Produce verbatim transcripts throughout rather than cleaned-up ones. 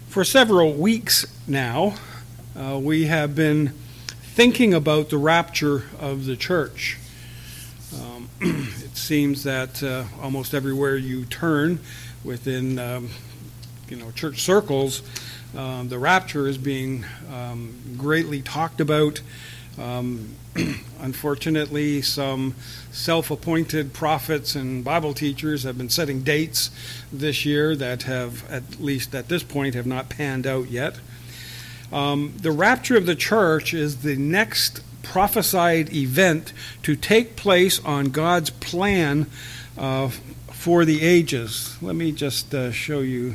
For several weeks now, uh, we have been thinking about the rapture of the church. Um, it seems that uh, almost everywhere you turn within um, you know, church circles, um, the rapture is being um, greatly talked about. Um, unfortunately, some self-appointed prophets and Bible teachers have been setting dates this year that have, at least at this point, have not panned out yet. Um, the rapture of the church is the next prophesied event to take place on God's plan uh, for the ages. Let me just uh, show you.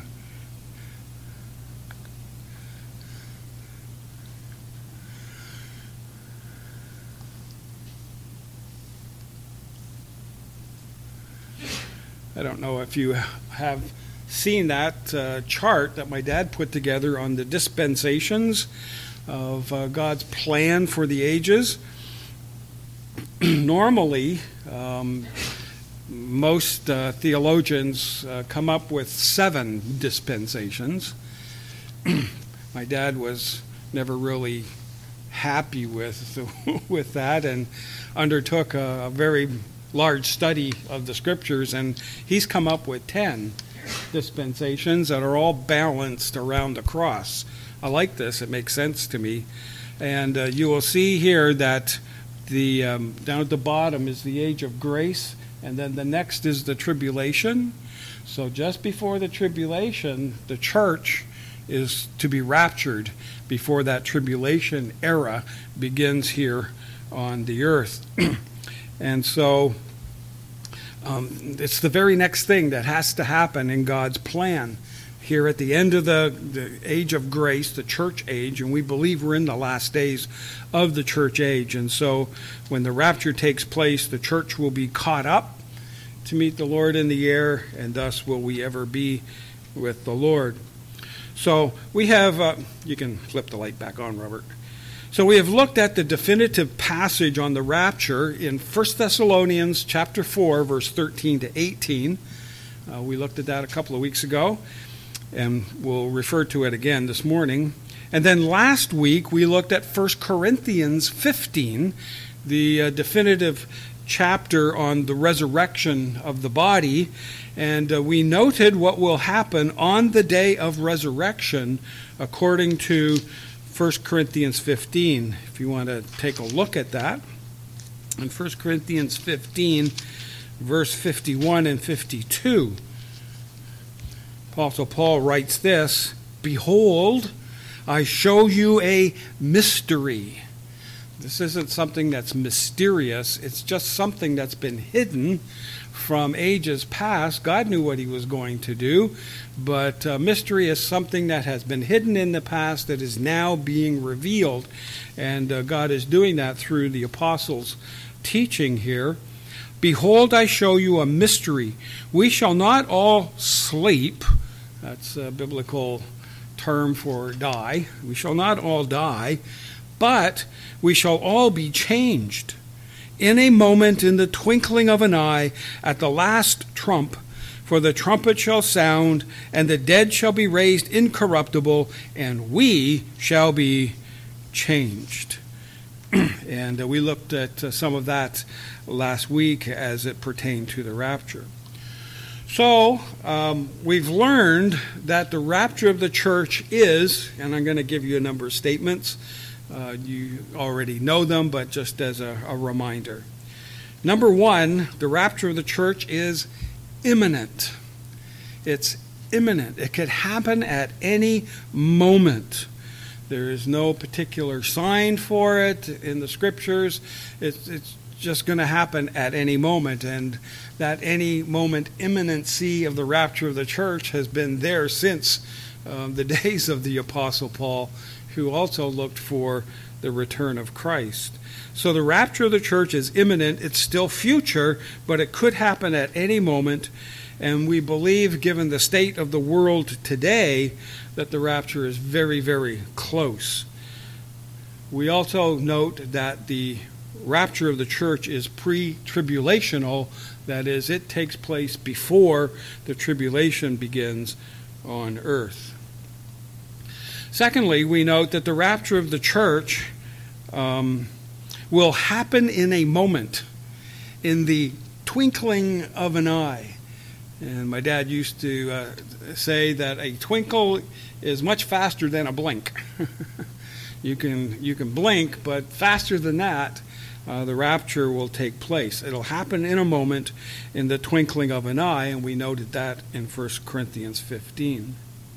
I don't know if you have seen that uh, chart that my dad put together on the dispensations of uh, God's plan for the ages. Normally, um, most uh, theologians uh, come up with seven dispensations. My dad was never really happy with with that and undertook a, a very large study of the scriptures, and he's come up with ten dispensations that are all balanced around the cross. I like this. It makes sense to me. And uh, you will see here that the um, down at the bottom is the age of grace, and then the next is the tribulation. So just before the tribulation, the church is to be raptured before that tribulation era begins here on the earth. And so um, it's the very next thing that has to happen in God's plan. Here at the end of the, the age of grace, the church age, and we believe we're in the last days of the church age. And so when the rapture takes place, the church will be caught up to meet the Lord in the air, and thus will we ever be with the Lord. So we have, uh, you can flip the light back on, Robert. So we have looked at the definitive passage on the rapture in First Thessalonians chapter four, verse thirteen to eighteen. Uh, we looked at that a couple of weeks ago, and we'll refer to it again this morning. And then last week we looked at First Corinthians fifteen, the uh, definitive chapter on the resurrection of the body, and uh, we noted what will happen on the day of resurrection according to First Corinthians fifteen, if you want to take a look at that. In First Corinthians fifteen, verse fifty-one and fifty-two, Apostle Paul writes this: "Behold, I show you a mystery." This isn't something that's mysterious. It's just something that's been hidden from ages past. God knew what he was going to do, but uh, mystery is something that has been hidden in the past that is now being revealed, and uh, God is doing that through the apostles' teaching here. "Behold, I show you a mystery. We shall not all sleep." That's a biblical term for die. We shall not all die, but we shall all be changed. In a moment, in the twinkling of an eye, at the last trump, for the trumpet shall sound, and the dead shall be raised incorruptible, and we shall be changed. And uh, we looked at uh, some of that last week as it pertained to the rapture. So, um, we've learned that the rapture of the church is, and I'm going to give you a number of statements. Uh, you already know them, but just as a, a reminder. Number one, the rapture of the church is imminent. It's imminent. It could happen at any moment. There is no particular sign for it in the scriptures. It's, it's just going to happen at any moment, and that any moment imminency of the rapture of the church has been there since um, the days of the Apostle Paul, who also looked for the return of Christ. So the rapture of the church is imminent. It's still future, but it could happen at any moment. And we believe, given the state of the world today, that the rapture is very, very close. We also note that the rapture of the church is pre-tribulational. That is, it takes place before the tribulation begins on earth. Secondly, we note that the rapture of the church um, will happen in a moment, in the twinkling of an eye. And my dad used to uh, say that a twinkle is much faster than a blink. you can you can blink, but faster than that, uh, the rapture will take place. It'll happen in a moment, in the twinkling of an eye, and we noted that in First Corinthians fifteen.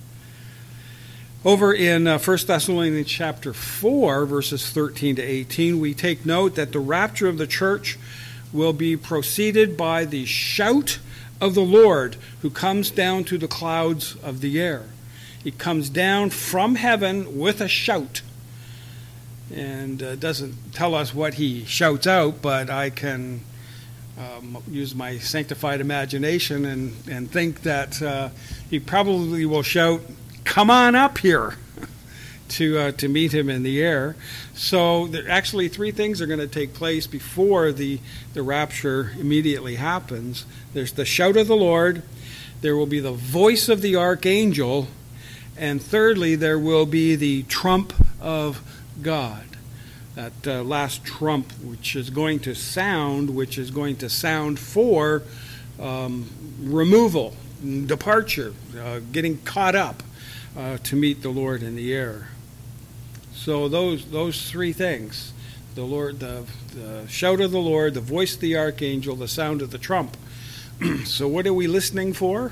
Over in uh, First Thessalonians chapter four, verses thirteen to eighteen, we take note that the rapture of the church will be preceded by the shout of the Lord, who comes down to the clouds of the air. He comes down from heaven with a shout. And uh, doesn't tell us what he shouts out, but I can um, use my sanctified imagination and, and think that uh, he probably will shout, "Come on up here," to uh, to meet him in the air. So there, actually three things are going to take place before the, the rapture immediately happens. There's the shout of the Lord, there will be the voice of the archangel, and thirdly, there will be the trump of God. That uh, last trump, which is going to sound, which is going to sound for um, removal, departure, uh, getting caught up uh, to meet the Lord in the air. So those those three things, the Lord, the, the shout of the Lord, the voice of the archangel, the sound of the trump. So what are we listening for?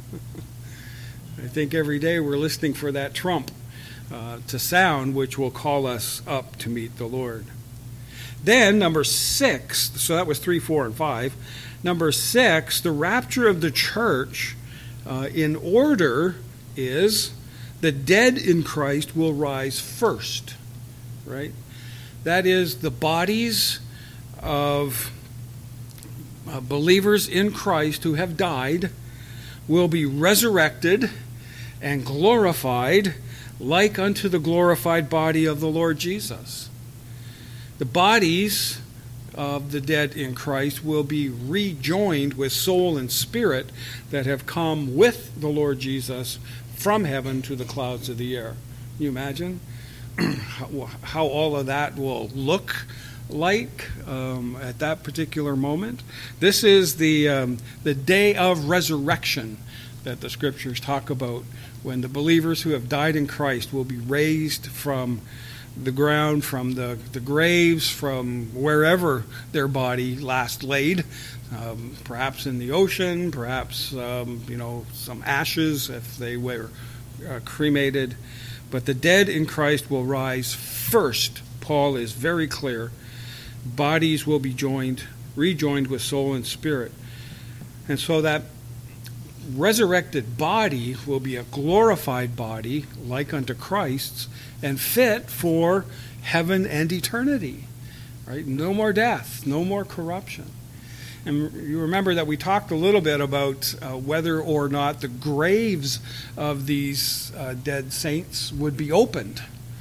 I think every day we're listening for that trump uh, to sound, which will call us up to meet the Lord. Then number six, so that was three, four, and five. Number six, the rapture of the church uh, in order is the dead in Christ will rise first, right? That is, the bodies of uh, believers in Christ who have died will be resurrected and glorified like unto the glorified body of the Lord Jesus. The bodies of the dead in Christ will be rejoined with soul and spirit that have come with the Lord Jesus from heaven to the clouds of the air. Can you imagine how, how all of that will look like um, at that particular moment? This is the um, the day of resurrection that the scriptures talk about, when the believers who have died in Christ will be raised from the ground, from the, the graves, from wherever their body last laid, um, perhaps in the ocean, perhaps um, you know some ashes if they were uh, cremated. But the dead in Christ will rise first. Paul is very clear. Bodies will be joined, rejoined with soul and spirit. And so that resurrected body will be a glorified body like unto Christ's and fit for heaven and eternity, right? No more death, no more corruption. And you remember that we talked a little bit about uh, whether or not the graves of these uh, dead saints would be opened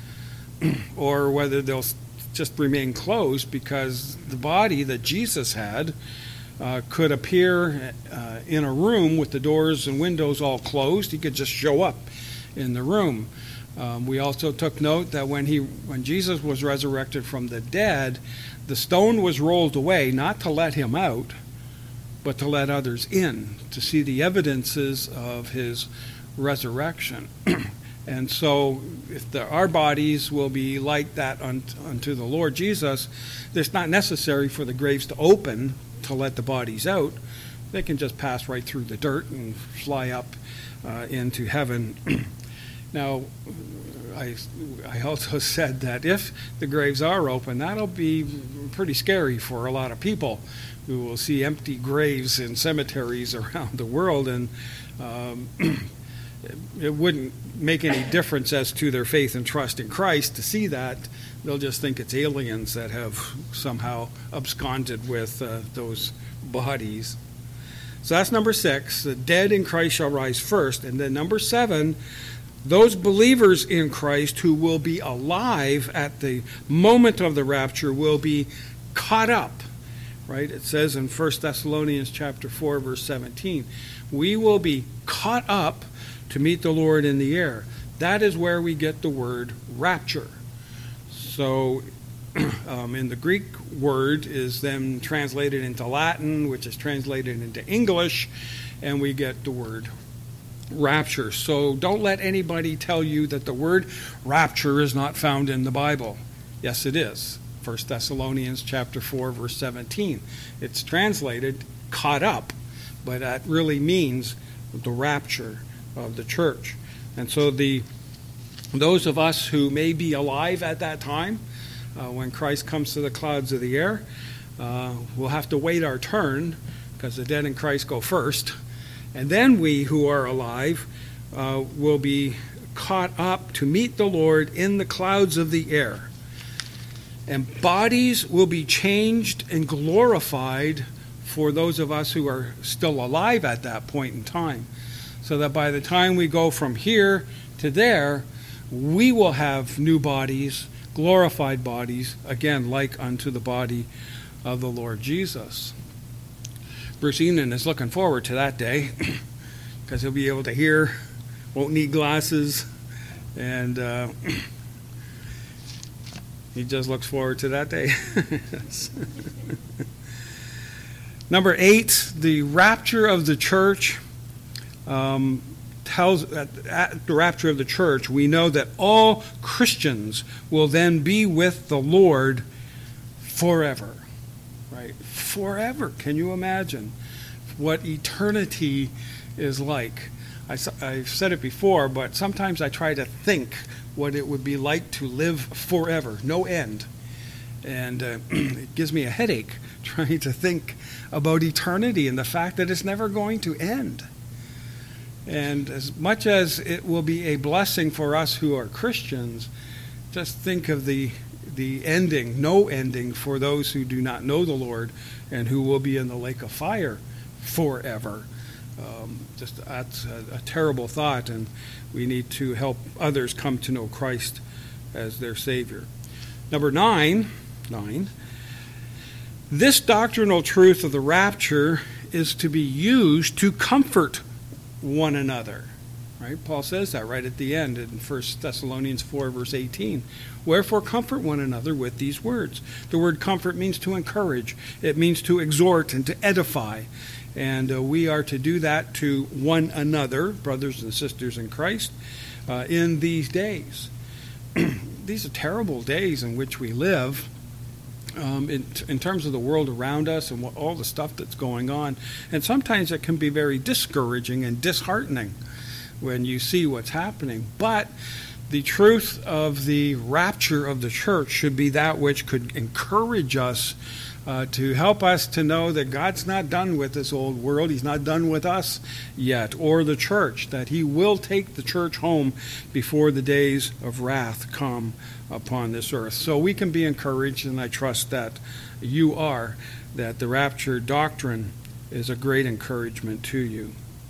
or whether they'll just remain closed, because the body that Jesus had Uh, could appear uh, in a room with the doors and windows all closed. He could just show up in the room. Um, we also took note that when he, when Jesus was resurrected from the dead, the stone was rolled away, not to let him out, but to let others in, to see the evidences of his resurrection. And so if the, our bodies will be like that unto, unto the Lord Jesus, it's not necessary for the graves to open to let the bodies out. They can just pass right through the dirt and fly up uh, into heaven. Now, I, I also said that if the graves are open, that'll be pretty scary for a lot of people who will see empty graves in cemeteries around the world, and um, it wouldn't make any difference as to their faith and trust in Christ to see that. They'll just think it's aliens that have somehow absconded with uh, those bodies. So that's number six. The dead in Christ shall rise first. And then number seven, those believers in Christ who will be alive at the moment of the rapture will be caught up. Right? It says in First Thessalonians chapter four, verse seventeen, we will be caught up to meet the Lord in the air. That is where we get the word rapture. So um, in the Greek word is then translated into Latin, which is translated into English, and we get the word rapture. So don't let anybody tell you that the word rapture is not found in the Bible. Yes, it is. First Thessalonians chapter four, verse seventeen. It's translated caught up, but that really means the rapture of the church. And so the those of us who may be alive at that time, uh, when Christ comes to the clouds of the air, uh, we'll have to wait our turn, because the dead in Christ go first. And then we who are alive uh, will be caught up to meet the Lord in the clouds of the air. And bodies will be changed and glorified for those of us who are still alive at that point in time. So that by the time we go from here to there, we will have new bodies, glorified bodies, again, like unto the body of the Lord Jesus. Bruce Enan is looking forward to that day, because he'll be able to hear, won't need glasses, and uh, he just looks forward to that day. Number eight, the rapture of the church. Um, tells at, at the rapture of the church, we know that all Christians will then be with the Lord forever. Right? Forever. Can you imagine what eternity is like? I, I've said it before, but sometimes I try to think what it would be like to live forever, no end. And uh, it gives me a headache trying to think about eternity and the fact that it's never going to end. And as much as it will be a blessing for us who are Christians, just think of the the ending, no ending, for those who do not know the Lord and who will be in the lake of fire forever. Um, just that's a, a terrible thought, and we need to help others come to know Christ as their Savior. Number nine, nine. This doctrinal truth of the rapture is to be used to comfort one another. Right? Paul says that right at the end in First Thessalonians four, verse eighteen. Wherefore comfort one another with these words. The word comfort means to encourage. It means to exhort and to edify. And uh, we are to do that to one another, brothers and sisters in Christ, uh, in these days. These are terrible days in which we live. Um, in, in terms of the world around us and what, all the stuff that's going on. And sometimes it can be very discouraging and disheartening when you see what's happening. But the truth of the rapture of the church should be that which could encourage us uh, to help us to know that God's not done with this old world. He's not done with us yet, or the church, that he will take the church home before the days of wrath come upon this earth. So we can be encouraged, and I trust that you are, that the rapture doctrine is a great encouragement to you.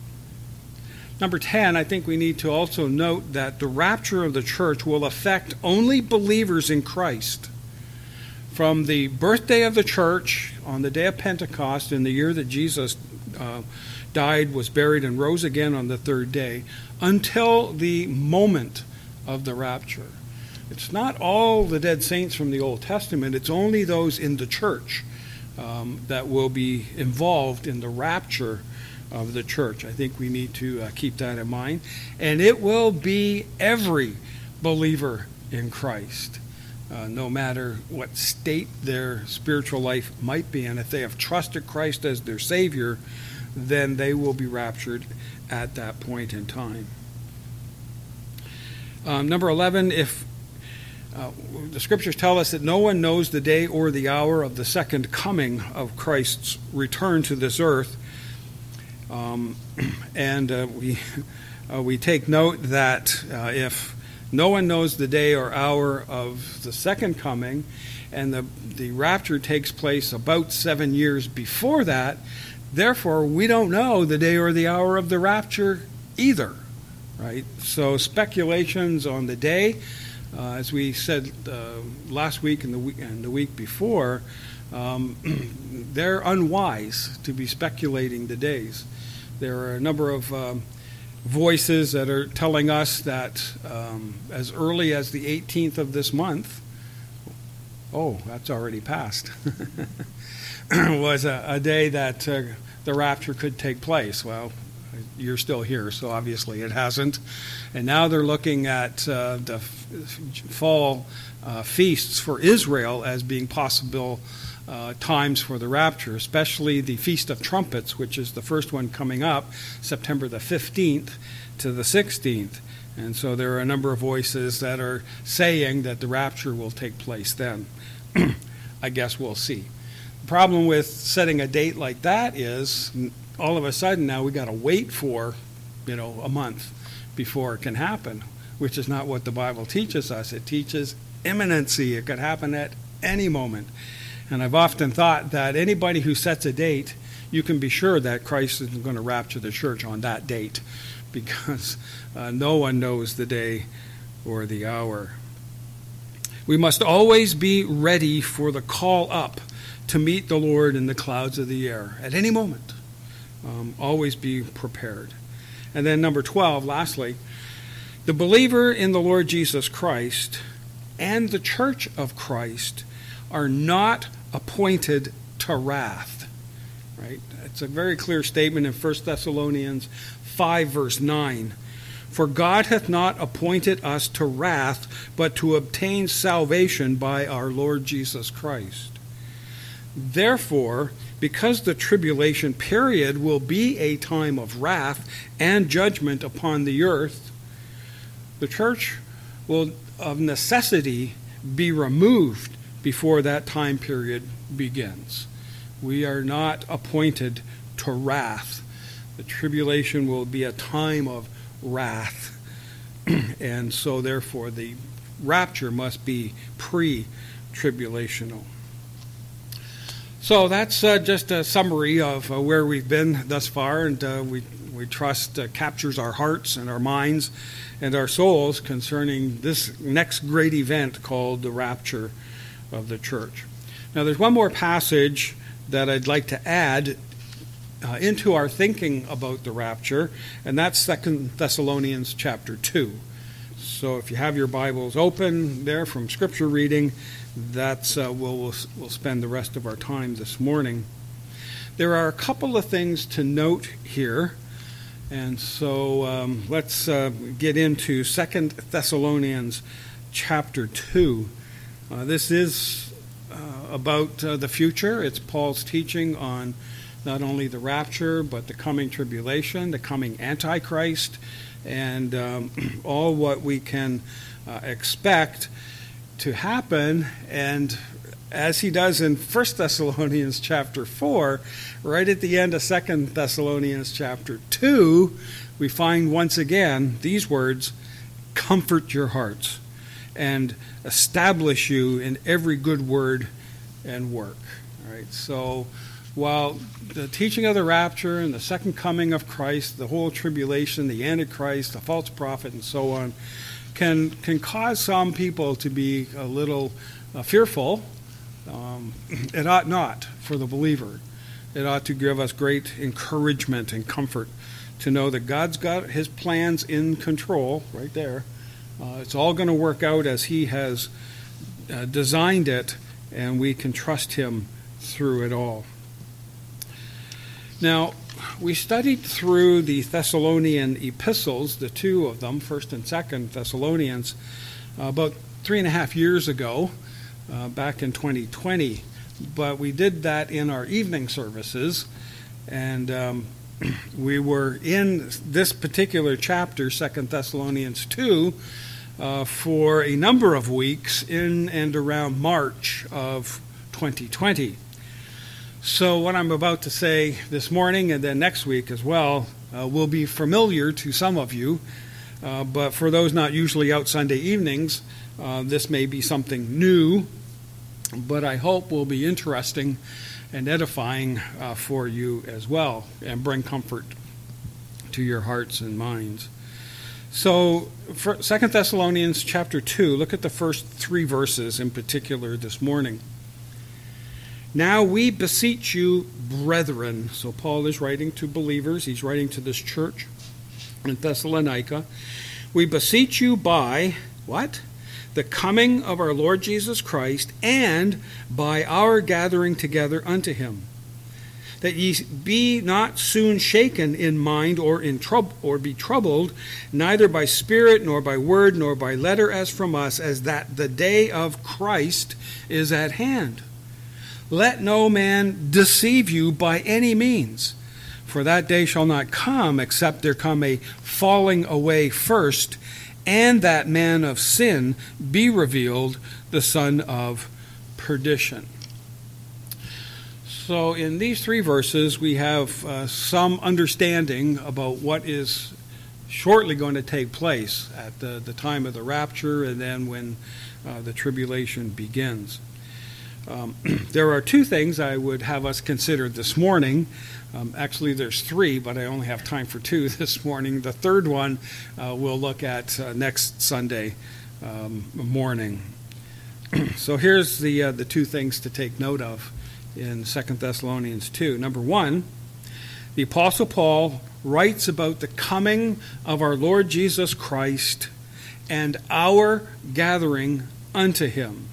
Number ten, I think we need to also note that the rapture of the church will affect only believers in Christ. From the birthday of the church on the day of Pentecost, in the year that Jesus uh, died, was buried, and rose again on the third day, until the moment of the rapture. It's not all the dead saints from the Old Testament. It's only those in the church um, that will be involved in the rapture of the church. I think we need to uh, keep that in mind. And it will be every believer in Christ, uh, no matter what state their spiritual life might be. And if they have trusted Christ as their Savior, then they will be raptured at that point in time. Um, number eleven, if Uh, the scriptures tell us that no one knows the day or the hour of the second coming of Christ's return to this earth. Um, and uh, we uh, we take note that uh, if no one knows the day or hour of the second coming, and the, the rapture takes place about seven years before that, therefore we don't know the day or the hour of the rapture either. Right? So speculations on the day, Uh, as we said uh, last week and the week, and the week before, um, they're unwise to be speculating the days. There are a number of um, voices that are telling us that um, as early as the eighteenth of this month, oh, that's already passed, was a, a day that uh, the rapture could take place. Well, you're still here, so obviously it hasn't. And now they're looking at uh, the f- fall uh, feasts for Israel as being possible uh, times for the rapture, especially the Feast of Trumpets, which is the first one coming up, September the fifteenth to the sixteenth. And so there are a number of voices that are saying that the rapture will take place then. I guess we'll see. The problem with setting a date like that is all of a sudden now we got to wait for, you know, a month before it can happen, which is not what the Bible teaches us. It teaches imminency. It could happen at any moment. And I've often thought that anybody who sets a date, you can be sure that Christ is going to rapture the church on that date, because uh, no one knows the day or the hour. We must always be ready for the call up to meet the Lord in the clouds of the air at any moment. Um, always be prepared. And then number twelve, lastly, the believer in the Lord Jesus Christ and the church of Christ are not appointed to wrath. Right? It's a very clear statement in First Thessalonians five, verse nine. For God hath not appointed us to wrath, but to obtain salvation by our Lord Jesus Christ. Therefore, because the tribulation period will be a time of wrath and judgment upon the earth, the church will of necessity be removed before that time period begins. We are not appointed to wrath. The tribulation will be a time of wrath. And so therefore the rapture must be pre-tribulational. So that's uh, just a summary of uh, where we've been thus far, and uh, we, we trust uh, captures our hearts and our minds and our souls concerning this next great event called the rapture of the church. Now there's one more passage that I'd like to add uh, into our thinking about the rapture, and that's Second Thessalonians chapter two. So if you have your Bibles open there from Scripture reading, that's uh, we'll, we'll we'll spend the rest of our time this morning. There are a couple of things to note here, and so um, let's uh, get into Second Thessalonians chapter two. Uh, this is uh, about uh, the future. It's Paul's teaching on not only the rapture, but the coming tribulation, the coming Antichrist, and um, all what we can uh, expect to happen. And as he does in First Thessalonians chapter four, right at the end of Second Thessalonians chapter two, we find once again these words, "Comfort your hearts and establish you in every good word and work." All right, so while the teaching of the rapture and the second coming of Christ, the whole tribulation, the Antichrist, the false prophet, and so on, can can cause some people to be a little uh, fearful, um, it ought not for the believer. It ought to give us great encouragement and comfort to know that God's got his plans in control right there. Uh, it's all going to work out as he has uh, designed it, and we can trust him through it all. Now, we studied through the Thessalonian epistles, the two of them, First and Second Thessalonians, uh, about three and a half years ago, uh, back in twenty twenty. But we did that in our evening services, and um, we were in this particular chapter, Second Thessalonians two, uh, for a number of weeks in and around March of twenty twenty. So what I'm about to say this morning and then next week as well uh, will be familiar to some of you, uh, but for those not usually out Sunday evenings, uh, this may be something new, but I hope will be interesting and edifying uh, for you as well, and bring comfort to your hearts and minds. So for Second Thessalonians chapter two, look at the first three verses in particular this morning. "Now we beseech you, brethren," so Paul is writing to believers, he's writing to this church, in Thessalonica, we beseech you by, what? The coming of our Lord Jesus Christ, and by our gathering together unto him, that ye be not soon shaken in mind or in trouble or be troubled, neither by spirit nor by word nor by letter as from us, as that the day of Christ is at hand. Let no man deceive you by any means, for that day shall not come except there come a falling away first, and that man of sin be revealed, the son of perdition. So in these three verses, we have uh, some understanding about what is shortly going to take place at the, the time of the rapture and then when uh, the tribulation begins. Um, there are two things I would have us consider this morning. Um, actually, there's three, but I only have time for two this morning. The third one uh, we'll look at uh, next Sunday um, morning. So here's the uh, the two things to take note of in Second Thessalonians two. Number one, the Apostle Paul writes about the coming of our Lord Jesus Christ and our gathering unto him.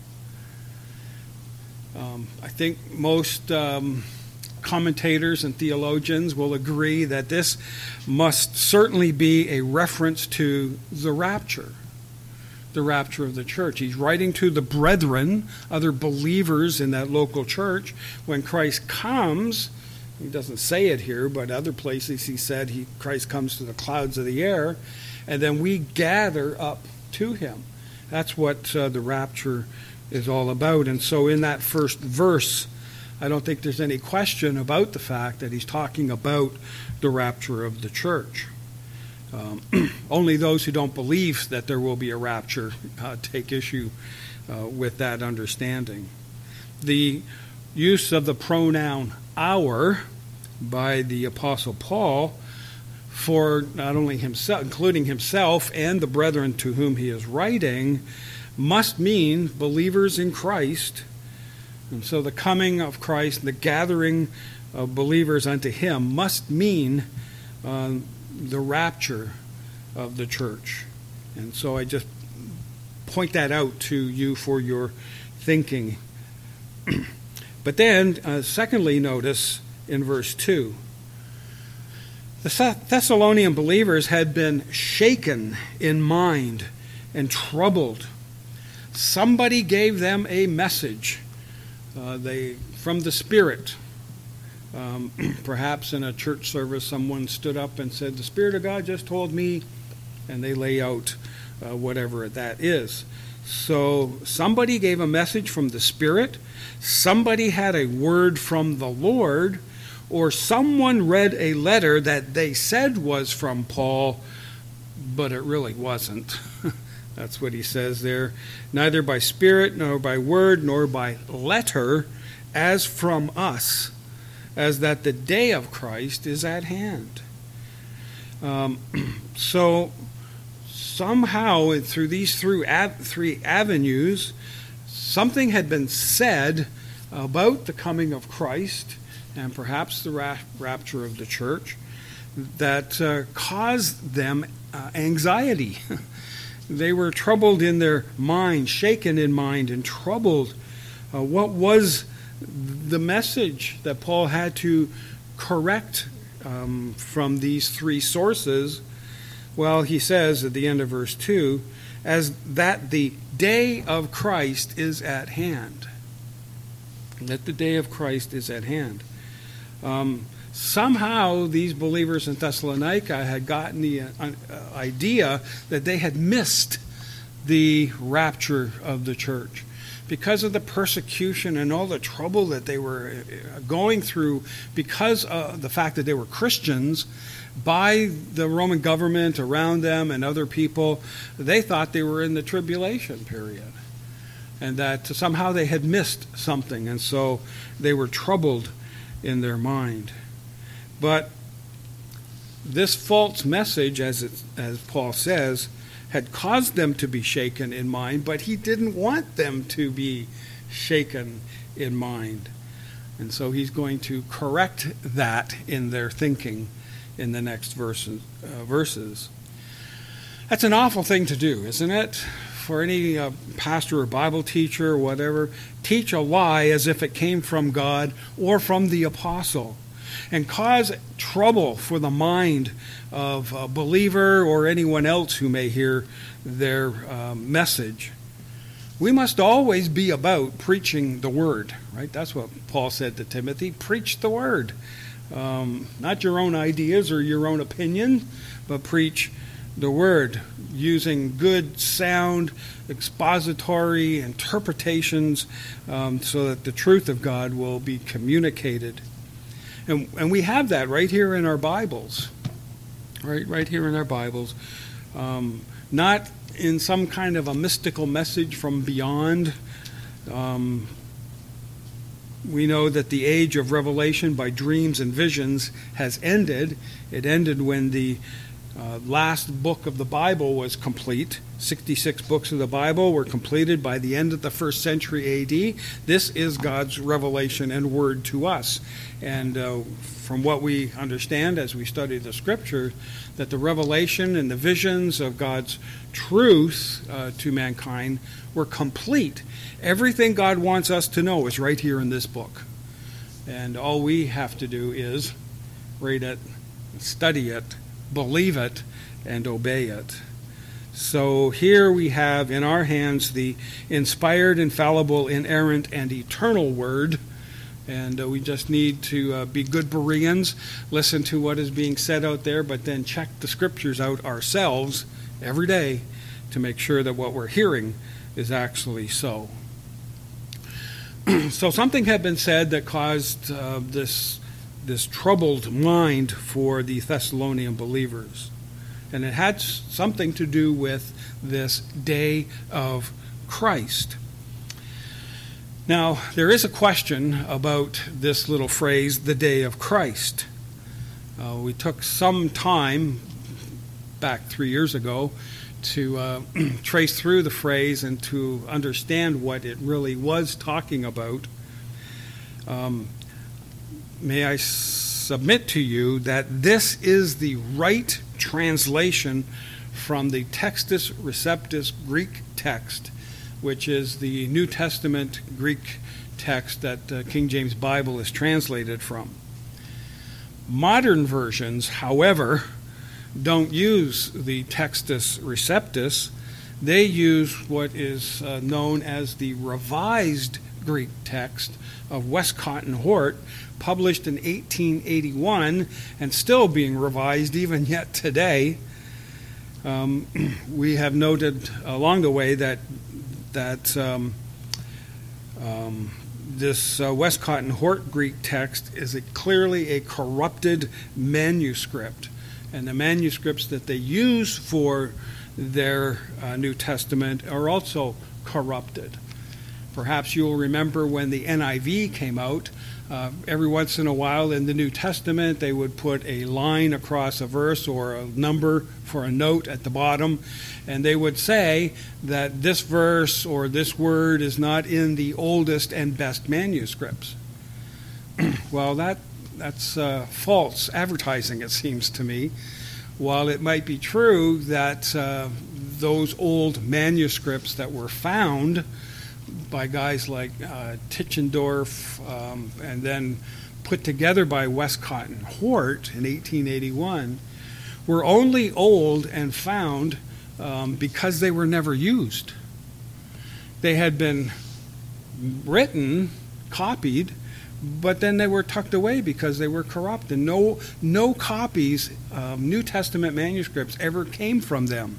Um, I think most um, commentators and theologians will agree that this must certainly be a reference to the rapture. The rapture of the church. He's writing to the brethren, other believers in that local church. When Christ comes, he doesn't say it here, but other places he said he, Christ comes to the clouds of the air, and then we gather up to him. That's what uh, the rapture is all about. And so in that first verse, I don't think there's any question about the fact that he's talking about the rapture of the church. Um, only those who don't believe that there will be a rapture uh, take issue uh, with that understanding. The use of the pronoun our by the Apostle Paul for not only himself, including himself and the brethren to whom he is writing, must mean believers in Christ. And so the coming of Christ, the gathering of believers unto him, must mean uh, the rapture of the church. And so I just point that out to you for your thinking. But then, uh, secondly, notice in verse two, the Thessalonian believers had been shaken in mind and troubled. Somebody gave them a message uh, they from the Spirit. Um, perhaps in a church service, someone stood up and said, "The Spirit of God just told me," and they lay out uh, whatever that is. So somebody gave a message from the Spirit, somebody had a word from the Lord, or someone read a letter that they said was from Paul, but it really wasn't. That's what he says there. Neither by spirit, nor by word, nor by letter, as from us, as that the day of Christ is at hand. Um, so somehow, through these three, three avenues, something had been said about the coming of Christ and perhaps the ra- rapture of the church that uh, caused them uh, anxiety. They were troubled in their mind, shaken in mind, and troubled. Uh, what was the message that Paul had to correct um, from these three sources? Well, he says at the end of verse two, as that the day of Christ is at hand. That the day of Christ is at hand. Um, somehow these believers in Thessalonica had gotten the uh, idea that they had missed the rapture of the church. Because of the persecution and all the trouble that they were going through, because of the fact that they were Christians, by the Roman government around them and other people, they thought they were in the tribulation period. And that somehow they had missed something, and so they were troubled in their mind. But this false message, as it, as Paul says, had caused them to be shaken in mind, but he didn't want them to be shaken in mind. And so he's going to correct that in their thinking in the next verses. Uh, verses. That's an awful thing to do, isn't it? For any uh, pastor or Bible teacher or whatever, teach a lie as if it came from God or from the apostle, and cause trouble for the mind of a believer or anyone else who may hear their uh, message. We must always be about preaching the word, right? That's what Paul said to Timothy. Preach the word. Um, not your own ideas or your own opinion, but preach the word, using good, sound, expository interpretations um, so that the truth of God will be communicated. And, and we have that right here in our Bibles, right, right here in our Bibles. Um, not in some kind of a mystical message from beyond. Um, we know that the age of revelation by dreams and visions has ended. It ended when the uh, last book of the Bible was complete. sixty-six books of the Bible were completed by the end of the first century A D. This is God's revelation and word to us. And uh, from what we understand as we study the Scripture, that the revelation and the visions of God's truth uh, to mankind were complete. Everything God wants us to know is right here in this book. And all we have to do is read it, study it, believe it, and obey it. So here we have in our hands the inspired, infallible, inerrant, and eternal Word. And uh, we just need to uh, be good Bereans, listen to what is being said out there, but then check the Scriptures out ourselves every day to make sure that what we're hearing is actually so. So something had been said that caused uh, this, this troubled mind for the Thessalonian believers. And it had something to do with this day of Christ. Now, there is a question about this little phrase, the day of Christ. Uh, we took some time, back three years ago, to uh, trace through the phrase and to understand what it really was talking about. Um, may I submit to you that this is the right translation from the Textus Receptus Greek text, which is the New Testament Greek text that uh, King James Bible is translated from. Modern versions, however, don't use the Textus Receptus. They use what is uh, known as the Revised Greek text of Westcott and Hort, published in eighteen eighty-one and still being revised even yet today. Um, we have noted along the way that that um, um, this uh, Westcott and Hort Greek text is a, clearly a corrupted manuscript. And the manuscripts that they use for their uh, New Testament are also corrupted. Perhaps you'll remember when the N I V came out, uh, every once in a while in the New Testament they would put a line across a verse or a number for a note at the bottom, and they would say that this verse or this word is not in the oldest and best manuscripts. Well, that that's uh, false advertising, it seems to me. While it might be true that uh, those old manuscripts that were found by guys like uh, Tischendorf um, and then put together by Westcott and Hort in eighteen eighty-one were only old and found um, because they were never used. They had been written, copied, but then they were tucked away because they were corrupt, and no no copies of New Testament manuscripts ever came from them.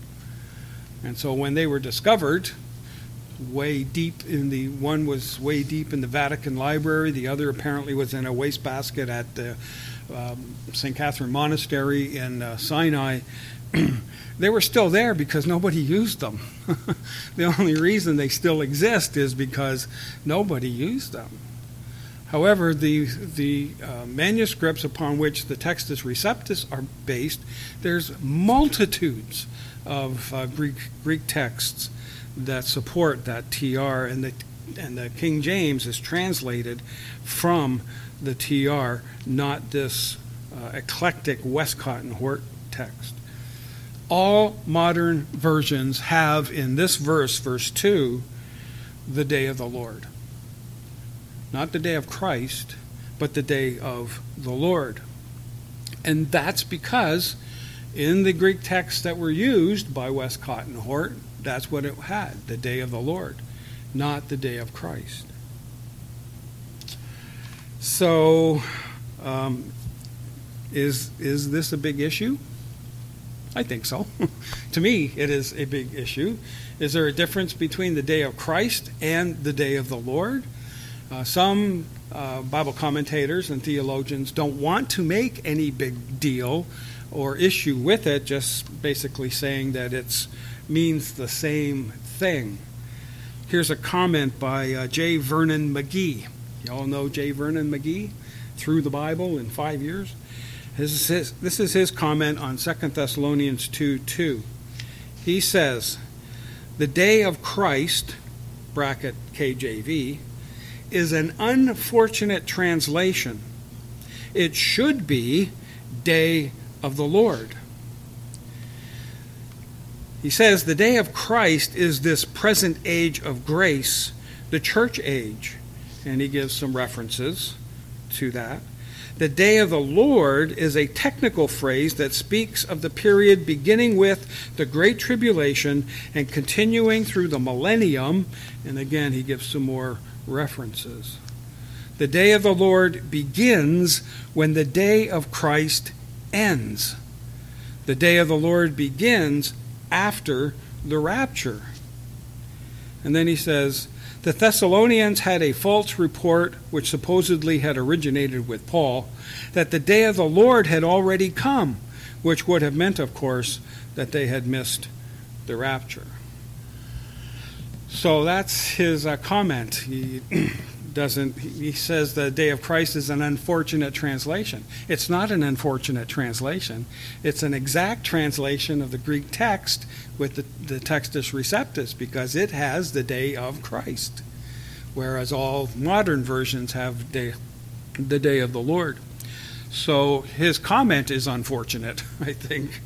And so when they were discovered, way deep in the one was way deep in the Vatican Library, the other apparently was in a wastebasket at the um, Saint Catherine Monastery in uh, Sinai. They were still there because nobody used them. The only reason they still exist is because nobody used them. However, the the uh, manuscripts upon which the Textus Receptus are based, there's multitudes of uh, Greek Greek texts that support that T R, and the and the King James is translated from the T R, not this uh, eclectic Westcott and Hort text. All modern versions have in this verse, verse two, the day of the Lord. Not the day of Christ, but the day of the Lord. And that's because in the Greek texts that were used by Westcott and Hort, that's what it had, the day of the Lord, not the day of Christ. So, um, is is this a big issue? I think so. To me, it is a big issue. Is there a difference between the day of Christ and the day of the Lord? Uh, some uh, Bible commentators and theologians don't want to make any big deal or issue with it, just basically saying that it means the same thing. Here's a comment by uh, J. Vernon McGee. You all know J. Vernon McGee? Through the Bible in five years. This is his, this is his comment on Second Thessalonians two two. He says, the day of Christ, bracket K J V, is an unfortunate translation. It should be day of the Lord. He says the day of Christ is this present age of grace, the church age, and he gives some references to that. The day of the Lord is a technical phrase that speaks of the period beginning with the Great Tribulation and continuing through the millennium, and again he gives some more references. The day of the Lord begins when the day of Christ ends. The day of the Lord begins after the rapture. And then he says, the Thessalonians had a false report, which supposedly had originated with Paul, that the day of the Lord had already come, which would have meant, of course, that they had missed the rapture. So that's his uh, comment. He doesn't. He says the day of Christ is an unfortunate translation. It's not an unfortunate translation. It's an exact translation of the Greek text with the, the Textus Receptus, because it has the day of Christ, whereas all modern versions have day, the day of the Lord. So his comment is unfortunate, I think.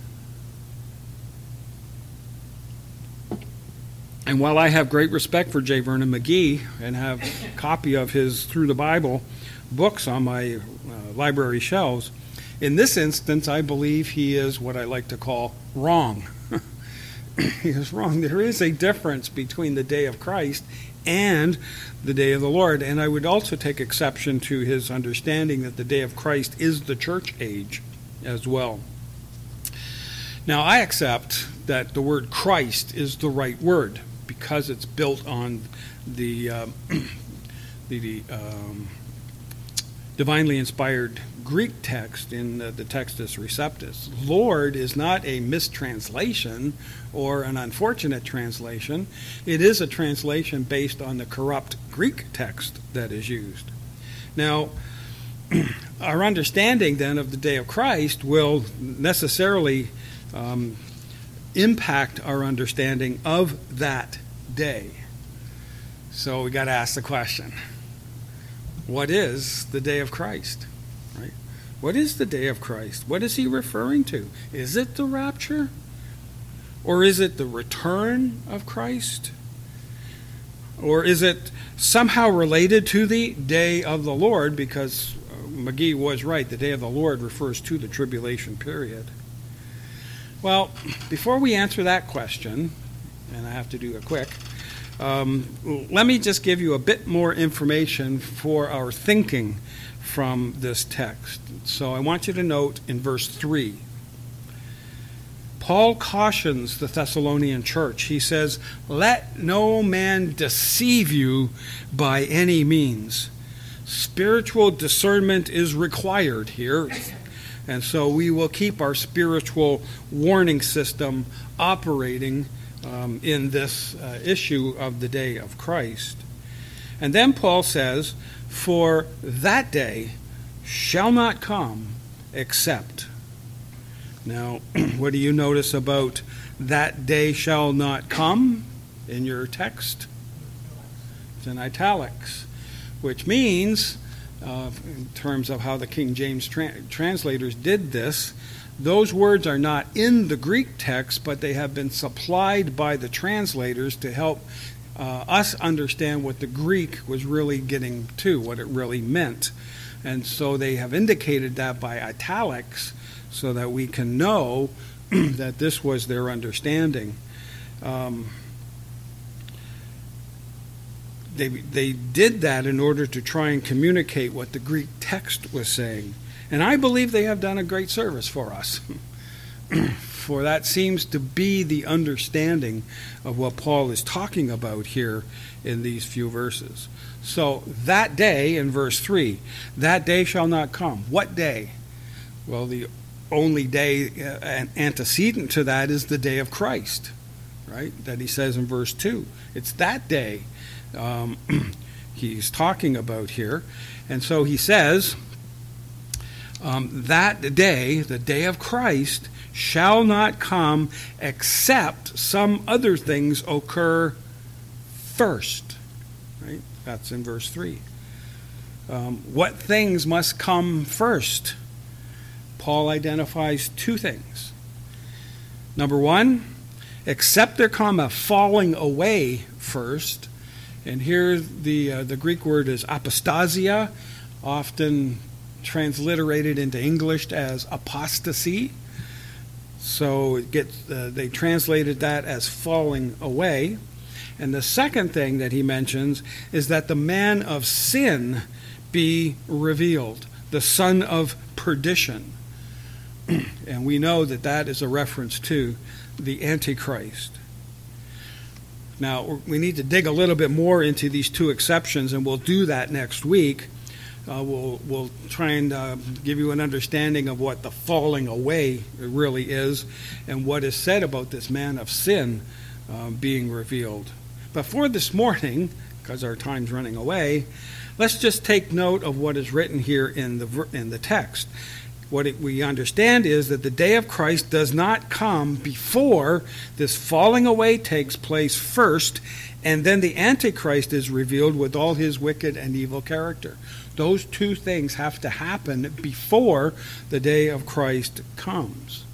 And while I have great respect for J. Vernon McGee and have a copy of his Through the Bible books on my uh, library shelves, in this instance, I believe he is what I like to call wrong. He is wrong. There is a difference between the day of Christ and the day of the Lord. And I would also take exception to his understanding that the day of Christ is the church age as well. Now, I accept that the word Christ is the right word because it's built on the, uh, the um, divinely inspired Greek text in the, the Textus Receptus. Lord is not a mistranslation or an unfortunate translation. It is a translation based on the corrupt Greek text that is used. Now, our understanding then of the day of Christ will necessarily um, impact our understanding of that day. So we got to ask the question, what is the day of Christ? Right? What is the day of Christ? What is he referring to? Is it the rapture? Or is it the return of Christ? Or is it somehow related to the day of the Lord? Because McGee was right, the day of the Lord refers to the tribulation period. Well, before we answer that question, and I have to do it quick, um, let me just give you a bit more information for our thinking from this text. So I want you to note in verse three, Paul cautions the Thessalonian church. He says, "Let no man deceive you by any means." Spiritual discernment is required here. And so we will keep our spiritual warning system operating um, in this uh, issue of the day of Christ. And then Paul says, "For that day shall not come except." Now, what do you notice about "that day shall not come" in your text? It's in italics, which means uh, in terms of how the King James tra- translators did this. Those words are not in the Greek text, but they have been supplied by the translators to help uh, us understand what the Greek was really getting to, what it really meant. And so they have indicated that by italics so that we can know that this was their understanding. Um, they, they did that in order to try and communicate what the Greek text was saying. And I believe they have done a great service for us. For that seems to be the understanding of what Paul is talking about here in these few verses. So that day, in verse three, that day shall not come. What day? Well, the only day uh, antecedent to that is the day of Christ, right? That he says in verse two. It's that day um, he's talking about here. And so he says, um, that day, the day of Christ, shall not come except some other things occur first. Right? That's in verse three. Um, what things must come first? Paul identifies two things. Number one, except there come a falling away first. And here the uh, the Greek word is apostasia, often transliterated into English as apostasy. So it gets, uh, they translated that as falling away. And the second thing that he mentions is that the man of sin be revealed, the son of perdition. And we know that that is a reference to the Antichrist. Now, we need to dig a little bit more into these two exceptions, and we'll do that next week. Uh, we'll we'll try and uh, give you an understanding of what the falling away really is and what is said about this man of sin uh, being revealed. But for this morning, because our time's running away, let's just take note of what is written here in the in the text. What it, we understand is that the day of Christ does not come before this falling away takes place first, and then the Antichrist is revealed with all his wicked and evil character. Those two things have to happen before the day of Christ comes.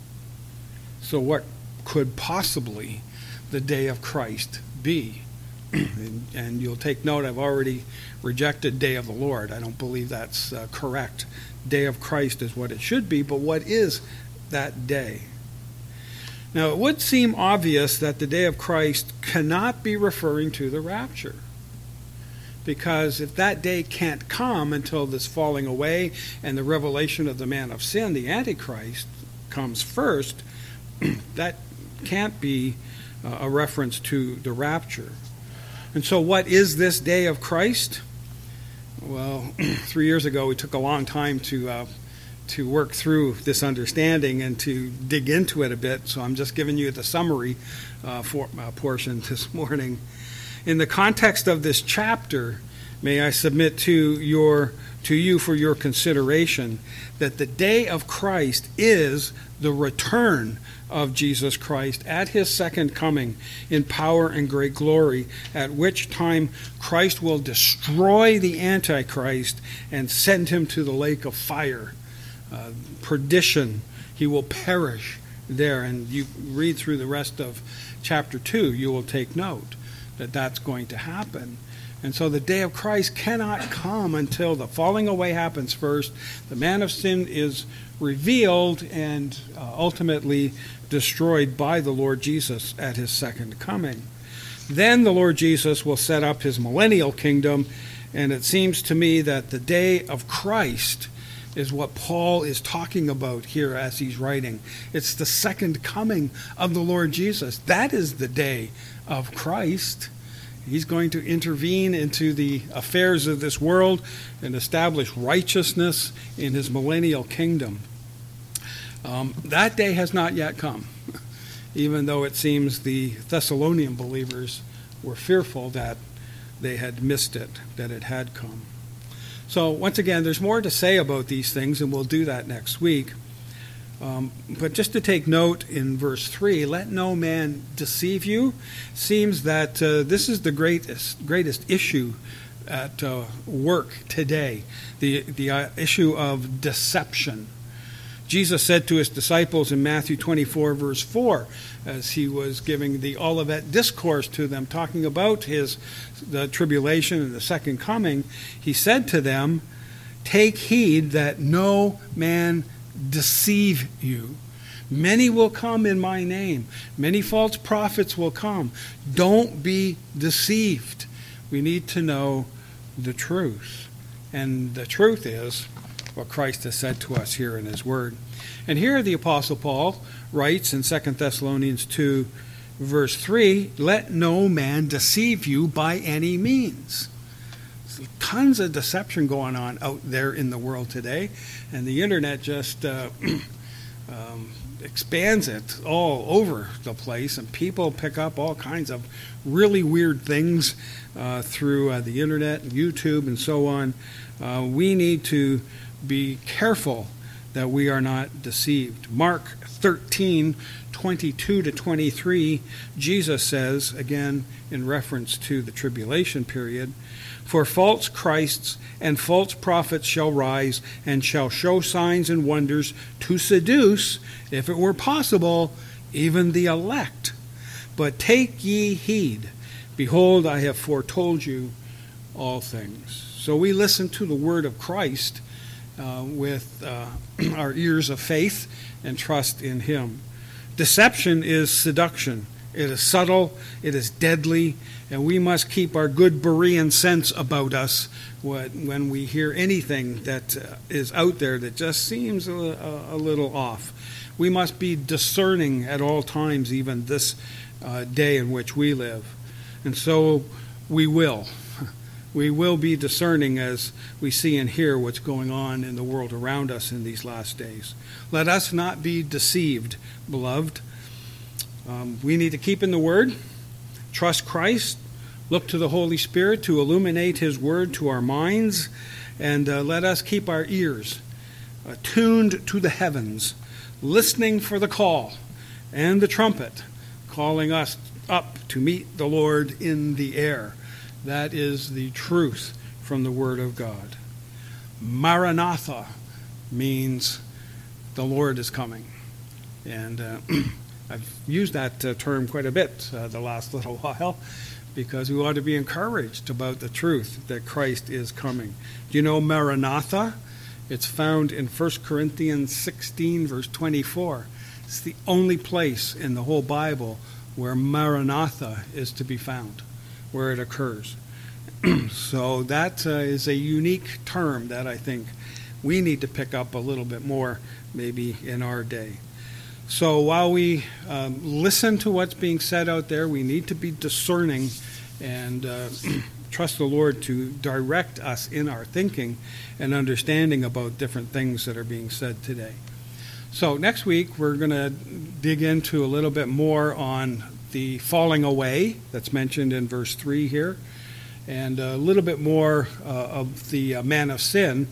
So what could possibly the day of Christ be? and, and you'll take note, I've already rejected day of the Lord. I don't believe that's uh, correct. Day of Christ is what it should be, but what is that day? Now, it would seem obvious that the day of Christ cannot be referring to the rapture. Because if that day can't come until this falling away and the revelation of the man of sin, the Antichrist, comes first, that can't be uh, a reference to the rapture. And so what is this day of Christ? Well, three years ago we took a long time to uh, to work through this understanding and to dig into it a bit, so I'm just giving you the summary uh, for, uh, portion this morning. In the context of this chapter, may I submit to your to you for your consideration that the day of Christ is the return of Jesus Christ at his second coming in power and great glory, at which time Christ will destroy the Antichrist and send him to the lake of fire. Uh, perdition, he will perish there. And you read through the rest of chapter two, you will take note that that's going to happen. And so the day of Christ cannot come until the falling away happens first, the man of sin is revealed and uh, ultimately destroyed by the Lord Jesus at his second coming. Then the Lord Jesus will set up his millennial kingdom, and it seems to me that the day of Christ is what Paul is talking about here as he's writing. It's the second coming of the Lord Jesus. That is the day of Christ. He's going to intervene into the affairs of this world and establish righteousness in his millennial kingdom. Um, that day has not yet come, even though it seems the Thessalonian believers were fearful that they had missed it, that it had come. So once again, there's more to say about these things, and we'll do that next week. Um, but just to take note in verse three, let no man deceive you, seems that uh, this is the greatest greatest issue at uh, work today, the, the uh, issue of deception. Jesus said to his disciples in Matthew twenty-four, verse four, as he was giving the Olivet Discourse to them, talking about his the tribulation and the second coming, he said to them, "Take heed that no man deceive you. Many will come in my name. Many false prophets will come. Don't be deceived." We need to know the truth. And the truth is what Christ has said to us here in his word. And here the Apostle Paul writes in Second Thessalonians two, verse three, "Let no man deceive you by any means." There's tons of deception going on out there in the world today, and the internet just uh, um, expands it all over the place, and people pick up all kinds of really weird things uh, through uh, the internet and YouTube and so on. Uh, we need to be careful that we are not deceived. Mark thirteen, twenty-two to twenty-three, Jesus says, again in reference to the tribulation period, "For false Christs and false prophets shall rise and shall show signs and wonders to seduce, if it were possible, even the elect. But take ye heed. Behold, I have foretold you all things." So we listen to the word of Christ uh, with uh, our ears of faith and trust in him. Deception is seduction. It is subtle, it is deadly, and we must keep our good Berean sense about us when we hear anything that is out there that just seems a, a little off. We must be discerning at all times, even this uh, day in which we live. And so we will. We will be discerning as we see and hear what's going on in the world around us in these last days. Let us not be deceived, beloved. Um, we need to keep in the Word, trust Christ, look to the Holy Spirit to illuminate his Word to our minds, and uh, let us keep our ears attuned to the heavens, listening for the call and the trumpet, calling us up to meet the Lord in the air. That is the truth from the Word of God. Maranatha means the Lord is coming. And uh, I've used that uh, term quite a bit uh, the last little while, because we ought to be encouraged about the truth that Christ is coming. Do you know Maranatha? It's found in First Corinthians sixteen, verse twenty-four. It's the only place in the whole Bible where Maranatha is to be found, where it occurs. So that uh, is a unique term that I think we need to pick up a little bit more maybe in our day. So while we um, listen to what's being said out there, we need to be discerning and uh, trust the Lord to direct us in our thinking and understanding about different things that are being said today. So next week we're going to dig into a little bit more on the falling away that's mentioned in verse three here, and a little bit more uh, of the uh, man of sin,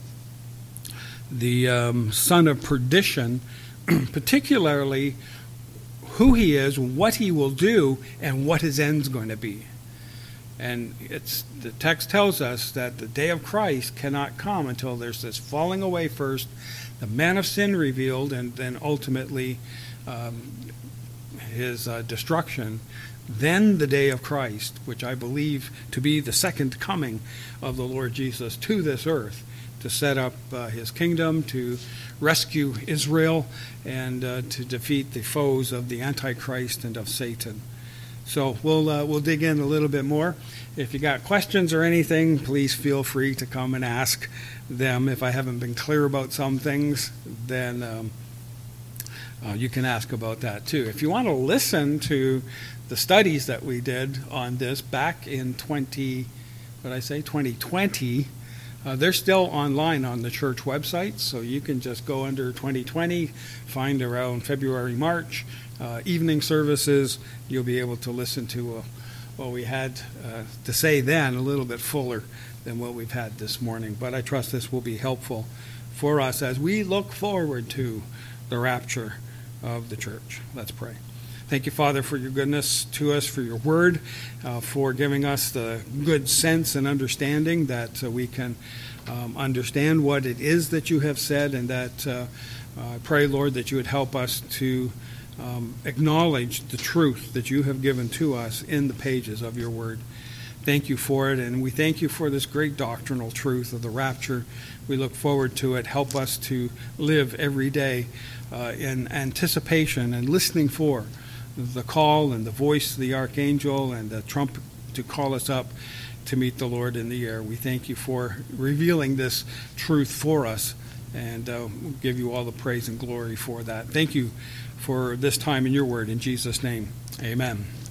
the um, son of perdition, particularly who he is, what he will do, and what his end's going to be. And it's the text tells us that the day of Christ cannot come until there's this falling away first, the man of sin revealed, and then ultimately um, his uh, destruction. Then the day of Christ, which I believe to be the second coming of the Lord Jesus to this earth, to set up uh, his kingdom, to rescue Israel, and uh, to defeat the foes of the Antichrist and of Satan. So we'll uh, we'll dig in a little bit more. If you got questions or anything, please feel free to come and ask them. If I haven't been clear about some things, then um, uh, you can ask about that too. If you want to listen to the studies that we did on this back in twenty, what did I say, twenty twenty, uh, they're still online on the church website, so you can just go under twenty twenty, find around February, March, uh, evening services. You'll be able to listen to uh, what we had uh, to say then, a little bit fuller than what we've had this morning. But I trust this will be helpful for us as we look forward to the rapture of the church. Let's pray. Thank you, Father, for your goodness to us, for your word, uh, for giving us the good sense and understanding that uh, we can um, understand what it is that you have said, and that uh, uh, I pray, Lord, that you would help us to um, acknowledge the truth that you have given to us in the pages of your word. Thank you for it, and we thank you for this great doctrinal truth of the rapture. We look forward to it. Help us to live every day uh, in anticipation and listening for the call and the voice of the archangel and the trumpet to call us up to meet the Lord in the air. We thank you for revealing this truth for us, and uh, we'll give you all the praise and glory for that. Thank you for this time in your word. In Jesus' name, amen.